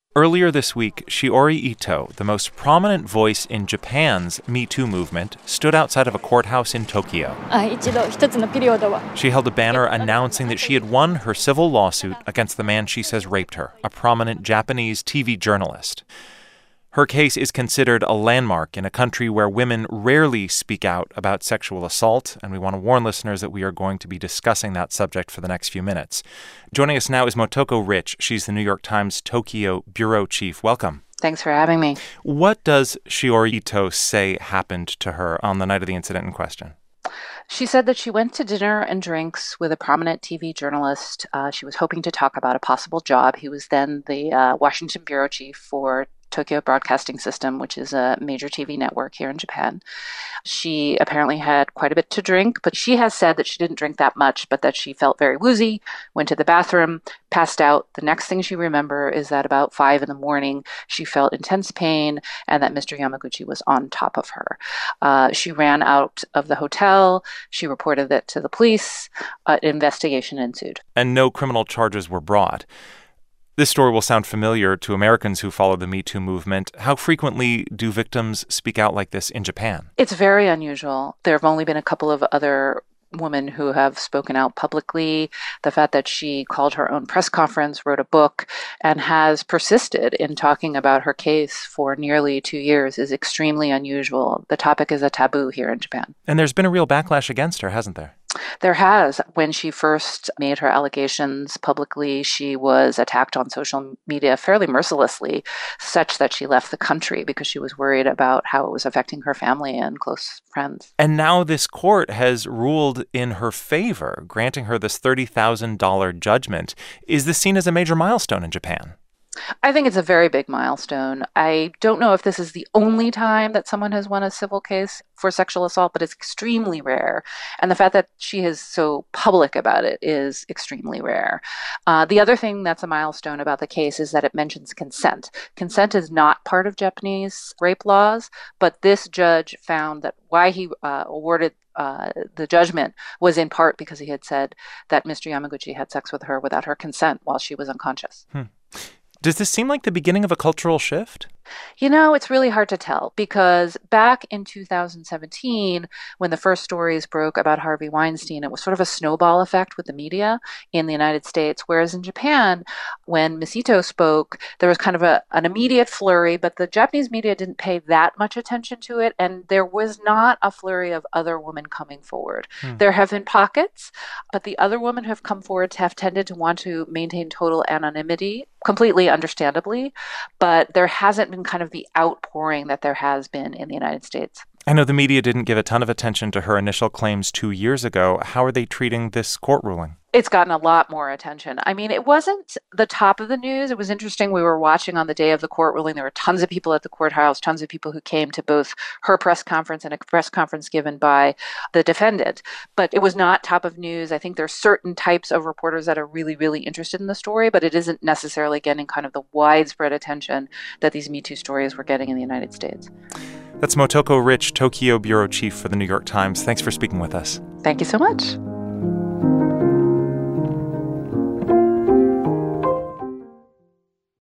Earlier this week, Shiori Ito, the most prominent voice in Japan's Me Too movement, stood outside of a courthouse in Tokyo. She held a banner announcing that she had won her civil lawsuit against the man she says raped her, a prominent Japanese TV journalist. Her case is considered a landmark in a country where women rarely speak out about sexual assault, and we want to warn listeners that we are going to be discussing that subject for the next few minutes. Joining us now is Motoko Rich. She's the New York Times Tokyo bureau chief. Welcome. Thanks for having me. What does Shiori Ito say happened to her on the night of the incident in question? She said that she went to dinner and drinks with a prominent TV journalist. She was hoping to talk about a possible job. He was then the Washington bureau chief for Tokyo Broadcasting System, which is a major TV network here in Japan. She apparently had quite a bit to drink, but she has said that she didn't drink that much, but that she felt very woozy, went to the bathroom, passed out. The next thing she remembers is that about 5 a.m, she felt intense pain and that Mr. Yamaguchi was on top of her. She ran out of the hotel. She reported that to the police. An investigation ensued. And no criminal charges were brought. This story will sound familiar to Americans who follow the Me Too movement. How frequently do victims speak out like this in Japan? It's very unusual. There have only been a couple of other women who have spoken out publicly. The fact that she called her own press conference, wrote a book, and has persisted in talking about her case for nearly 2 years is extremely unusual. The topic is a taboo here in Japan. And there's been a real backlash against her, hasn't there? There has. When she first made her allegations publicly, she was attacked on social media fairly mercilessly, such that she left the country because she was worried about how it was affecting her family and close friends. And now this court has ruled in her favor, granting her this $30,000 judgment. Is this seen as a major milestone in Japan? I think it's a very big milestone. I don't know if this is the only time that someone has won a civil case for sexual assault, but it's extremely rare. And the fact that she is so public about it is extremely rare. The other thing that's a milestone about the case is that it mentions consent. Consent is not part of Japanese rape laws, but this judge found that why he awarded the judgment was in part because he had said that Mr. Yamaguchi had sex with her without her consent while she was unconscious. Does this seem like the beginning of a cultural shift? You know, it's really hard to tell because back in 2017, when the first stories broke about Harvey Weinstein, it was sort of a snowball effect with the media in the United States. Whereas in Japan, when Ms. Ito spoke, there was kind of an immediate flurry, but the Japanese media didn't pay that much attention to it. And there was not a flurry of other women coming forward. There have been pockets, but the other women who have come forward have tended to want to maintain total anonymity, completely understandably, but there hasn't been kind of the outpouring that there has been in the United States. I know the media didn't give a ton of attention to her initial claims 2 years ago. How are they treating this court ruling? It's gotten a lot more attention. I mean, it wasn't the top of the news. It was interesting. We were watching on the day of the court ruling. There were tons of people at the courthouse, tons of people who came to both her press conference and a press conference given by the defendant. But it was not top of news. I think there are certain types of reporters that are really, really interested in the story, but it isn't necessarily getting kind of the widespread attention that these Me Too stories were getting in the United States. That's Motoko Rich, Tokyo bureau chief for the New York Times. Thanks for speaking with us. Thank you so much.